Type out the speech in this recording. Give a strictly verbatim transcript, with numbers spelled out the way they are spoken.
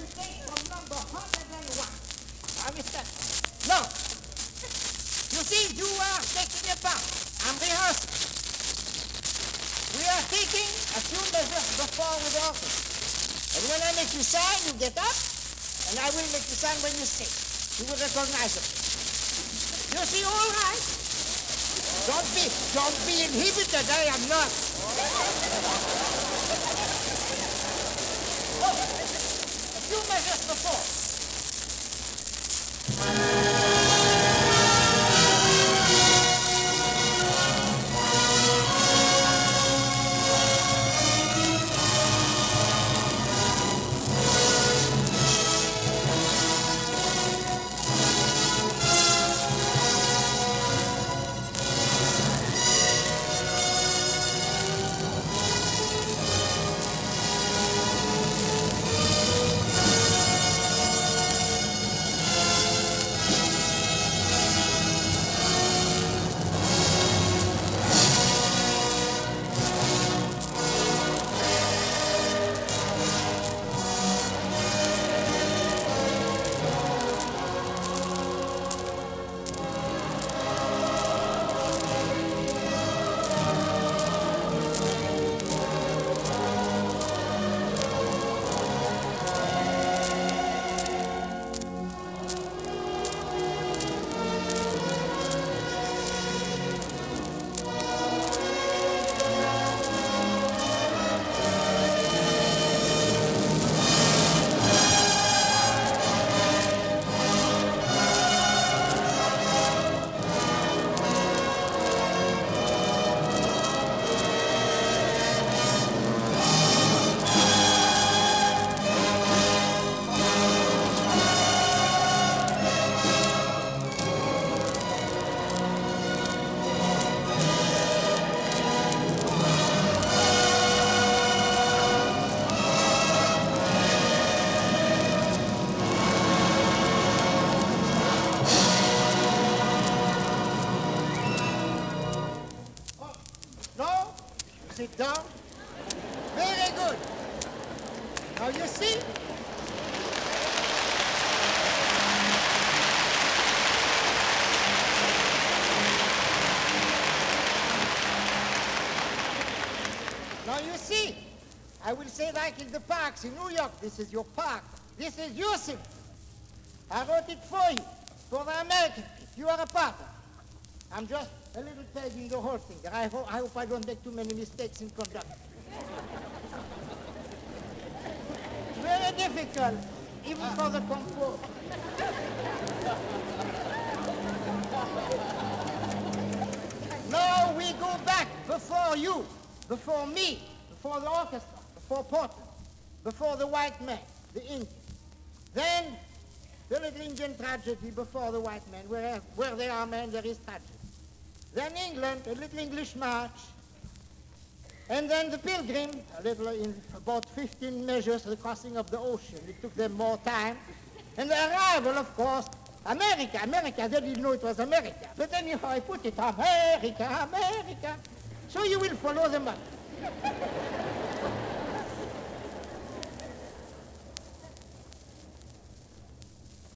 take from number one hundred one. I will start. Now, you see, you are taking your part. I'm rehearsing. We are taking a few measures before with the orchestra. And when I make you sign, you get up, and I will make you sign when you sing. You will recognize it. You see, all right? Don't be, don't be inhibited. I am not. Oh, a few measures before. Sit down. Very good. Now you see, now you see, I will say like in the parks in New York, this is your park. This is your symphony. I wrote it for you, for the American people. You are a part of it. I'm just a little peg in the whole thing. I, ho I hope I don't make too many mistakes in conducting. Very difficult, even for the composer. Now we go back before you, before me, before the orchestra, before Portland, before the white man, the Indian. Then the little Indian tragedy before the white man. Where, where there are men, there is tragedy. Then England, a little English march. And then the Pilgrim, a little in about fifteen measures, the crossing of the ocean. It took them more time. And the arrival, of course, America, America, they didn't know it was America. But anyhow, I put it, America, America. So you will follow them up.